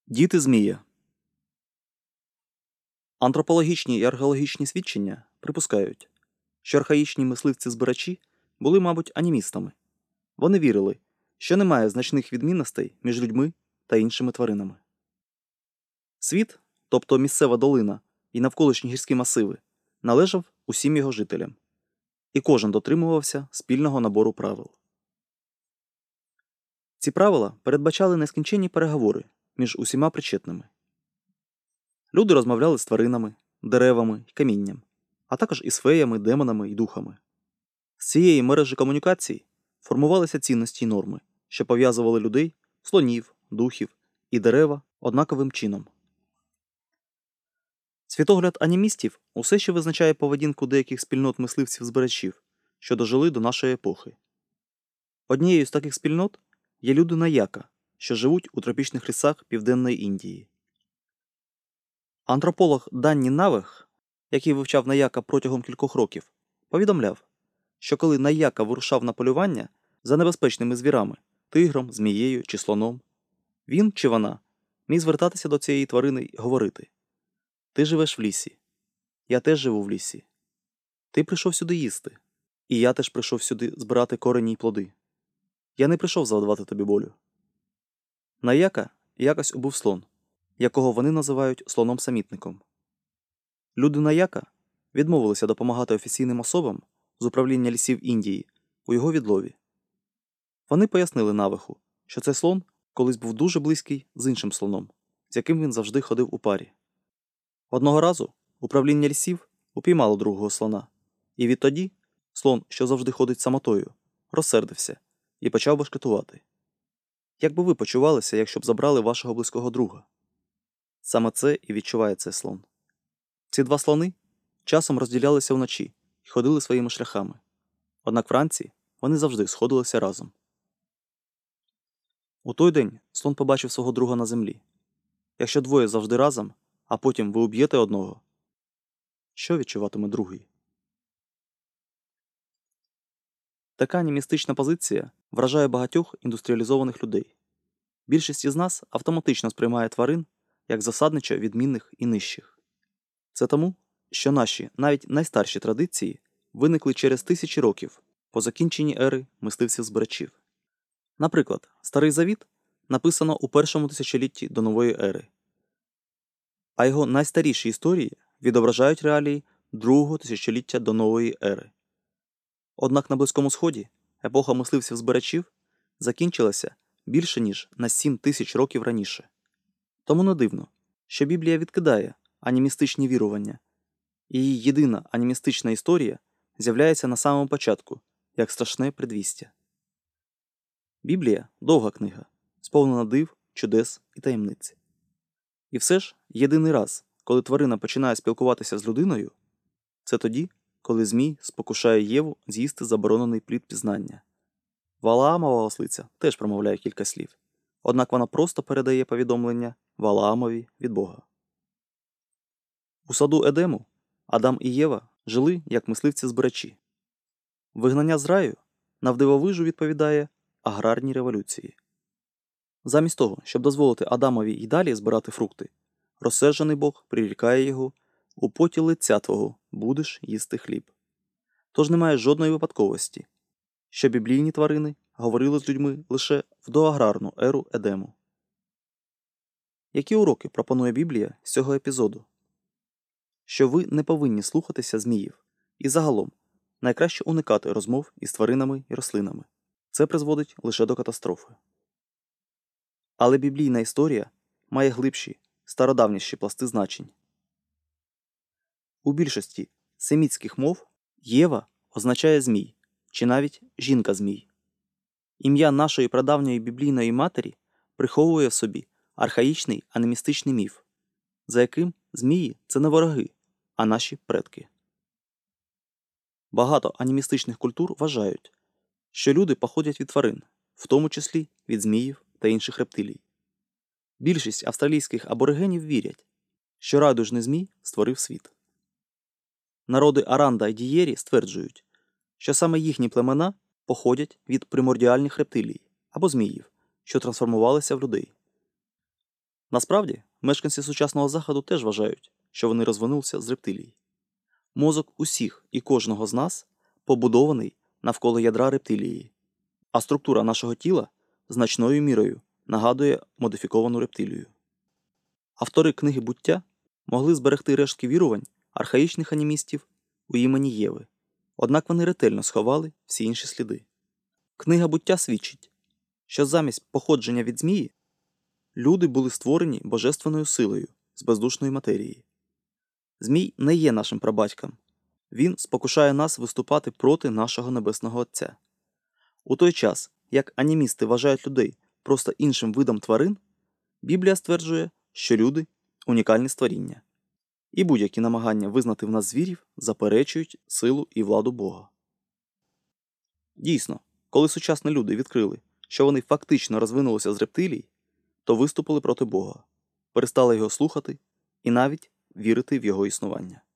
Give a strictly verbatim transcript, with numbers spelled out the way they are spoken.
Діти Змія. Антропологічні і археологічні свідчення припускають, що архаїчні мисливці-збирачі були, мабуть, анімістами. Вони вірили, що немає значних відмінностей між людьми та іншими тваринами. Світ, тобто місцева долина і навколишні гірські масиви, належав усім його жителям. І кожен дотримувався спільного набору правил. Ці правила передбачали нескінченні переговори між усіма причетними. Люди розмовляли з тваринами, деревами і камінням, а також із феями, демонами і духами. З цієї мережі комунікацій формувалися цінності й норми, що пов'язували людей, слонів, духів і дерева однаковим чином. Світогляд анімістів усе ще визначає поведінку деяких спільнот мисливців-збирачів, що дожили до нашої епохи. Однією з таких спільнот є люди Наяка, що живуть у тропічних лісах Південної Індії. Антрополог Данні Навех, який вивчав Наяка протягом кількох років, повідомляв, що коли Наяка вирушав на полювання за небезпечними звірами – тигром, змією чи слоном, він чи вона міг звертатися до цієї тварини й говорити: «Ти живеш в лісі. Я теж живу в лісі. Ти прийшов сюди їсти. І я теж прийшов сюди збирати корені й плоди. Я не прийшов завдавати тобі болю». Наяка якось убив слон, якого вони називають слоном-самітником. Люди Наяка відмовилися допомагати офіційним особам з управління лісів Індії у його відлові. Вони пояснили Навеху, що цей слон колись був дуже близький з іншим слоном, з яким він завжди ходив у парі. Одного разу управління лісів упіймало другого слона, і відтоді слон, що завжди ходить самотою, розсердився і почав башкетувати. Як би ви почувалися, якщо б забрали вашого близького друга? Саме це і відчуває цей слон. Ці два слони часом розділялися вночі і ходили своїми шляхами. Однак вранці вони завжди сходилися разом. У той день слон побачив свого друга на землі. Якщо двоє завжди разом, а потім ви уб'єте одного, що відчуватиме другий? Така анімістична позиція вражає багатьох індустріалізованих людей. Більшість із нас автоматично сприймає тварин як засадничо відмінних і нижчих. Це тому, що наші, навіть найстарші традиції виникли через тисячі років по закінченні ери мисливців-збирачів. Наприклад, Старий Завіт написано у першому тисячолітті до нової ери, а його найстаріші історії відображають реалії другого тисячоліття до нової ери. Однак на Близькому Сході епоха мисливців-збирачів закінчилася більше ніж на сім тисяч років раніше. Тому не дивно, що Біблія відкидає анімістичні вірування, і її єдина анімістична історія з'являється на самому початку, як страшне предвістя. Біблія – довга книга, сповнена див, чудес і таємниць. І все ж, єдиний раз, коли тварина починає спілкуватися з людиною, це тоді, коли Змій спокушає Єву з'їсти заборонений плід пізнання. Валаамова ослиця теж промовляє кілька слів, однак вона просто передає повідомлення Валаамові від Бога. У саду Едему Адам і Єва жили як мисливці-збирачі. Вигнання з раю навдивовижу відповідає аграрній революції. Замість того, щоб дозволити Адамові й далі збирати фрукти, розсержений Бог прирікає його: «У поті лиця твого будеш їсти хліб». Тож немає жодної випадковості, що біблійні тварини говорили з людьми лише в доаграрну еру Едему. Які уроки пропонує Біблія з цього епізоду? Що ви не повинні слухатися зміїв, і загалом найкраще уникати розмов із тваринами і рослинами. Це призводить лише до катастрофи. Але біблійна історія має глибші, стародавніші пласти значень. У більшості семітських мов Єва означає змій, чи навіть жінка-змій. Ім'я нашої прадавньої біблійної матері приховує в собі архаїчний анімістичний міф, за яким змії – це не вороги, а наші предки. Багато анімістичних культур вважають, що люди походять від тварин, в тому числі від зміїв та інших рептилій. Більшість австралійських аборигенів вірять, що райдужний змій створив світ. Народи Аранда і Дієрі стверджують, що саме їхні племена походять від примордіальних рептилій або зміїв, що трансформувалися в людей. Насправді, мешканці сучасного Заходу теж вважають, що вони розвинулися з рептилій. Мозок усіх і кожного з нас побудований навколо ядра рептилії, а структура нашого тіла значною мірою нагадує модифіковану рептилію. Автори книги «Буття» могли зберегти рештки вірувань архаїчних анімістів у імені Єви, однак вони ретельно сховали всі інші сліди. Книга «Буття» свідчить, що замість походження від змії люди були створені божественною силою з бездушної матерії. Змій не є нашим прабатьком. Він спокушає нас виступати проти нашого Небесного Отця. У той час, як анімісти вважають людей просто іншим видом тварин, Біблія стверджує, що люди – унікальні створіння. І будь-які намагання визнати в нас звірів заперечують силу і владу Бога. Дійсно, коли сучасні люди відкрили, що вони фактично розвинулися з рептилій, то виступили проти Бога, перестали його слухати і навіть вірити в його існування.